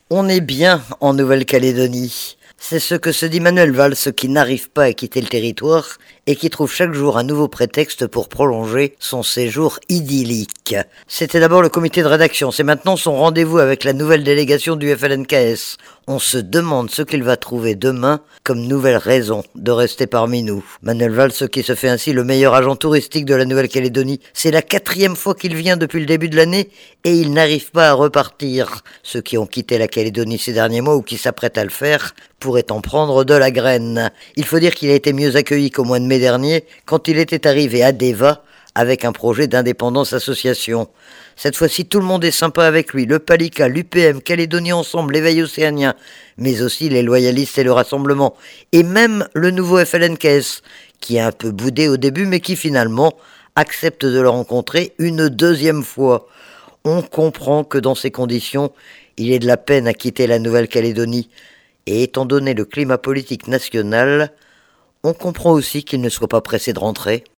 On est bien en Nouvelle-Calédonie. C'est ce que se dit Manuel Valls, qui n'arrive pas à quitter le territoire et qui trouve chaque jour un nouveau prétexte pour prolonger son séjour idyllique. C'était d'abord le comité de rédaction, c'est maintenant son rendez-vous avec la nouvelle délégation du FLNKS. On se demande ce qu'il va trouver demain comme nouvelle raison de rester parmi nous. Manuel Valls, qui se fait ainsi le meilleur agent touristique de la Nouvelle-Calédonie, c'est la 4e fois qu'il vient depuis le début de l'année et il n'arrive pas à repartir. Ceux qui ont quitté la Calédonie ces derniers mois ou qui s'apprêtent à le faire pourrait en prendre de la graine. Il faut dire qu'il a été mieux accueilli qu'au mois de mai dernier, quand il était arrivé à Deva avec un projet d'indépendance association. Cette fois-ci, tout le monde est sympa avec lui, le Palika, l'UPM, Calédonie Ensemble, l'éveil océanien, mais aussi les loyalistes et le Rassemblement, et même le nouveau FLNKS, qui a un peu boudé au début, mais qui finalement accepte de le rencontrer une 2e fois. On comprend que dans ces conditions, il est de la peine à quitter la Nouvelle-Calédonie, et étant donné le climat politique national, on comprend aussi qu'il ne soit pas pressé de rentrer.